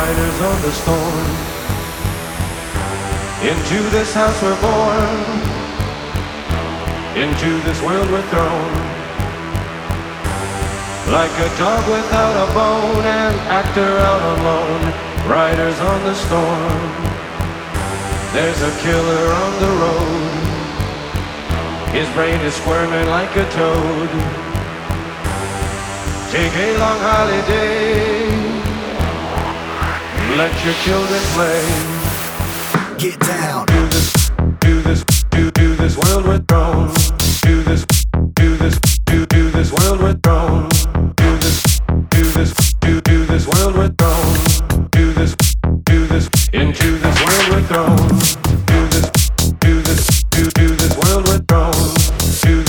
riders on the storm. Into this house we're born, into this world we're thrown. Like a dog without a bone, an actor out alone, riders on the storm. There's a killer on the road, his brain is squirming like a toad. Take a long holiday, let your children play. Get down. Do this world we're thrown. Do this world we're thrown. Do this world we're thrown. Do this into this world we're thrown. Do this world we're thrown. Do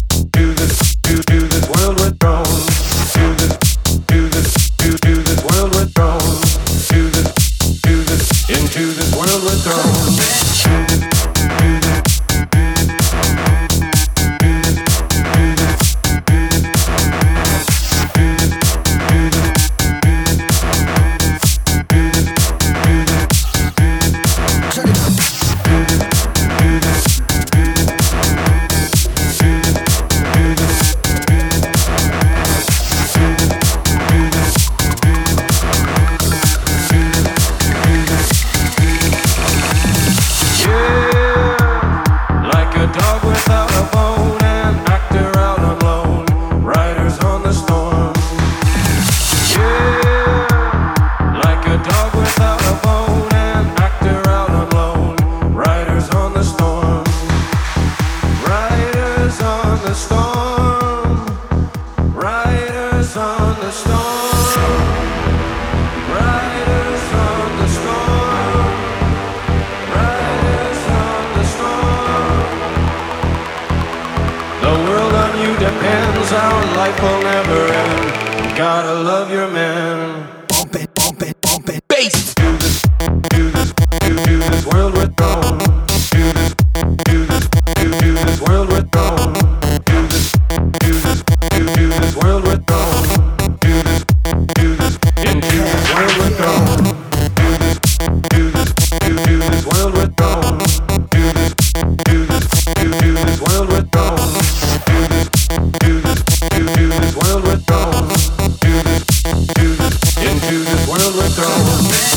this world we're thrown. Do this world we're thrown. Do this into this world we're thrown. Depends, our life will never end. You gotta love your man. Bump it, bass. Do this world we're thrown. Do this world we're thrown. Do this world we're thrown. Do this into this world we're thrown. Do this world we're thrown. Do this world we're thrown. Do this world we're thrown. Do this into this world we're thrown.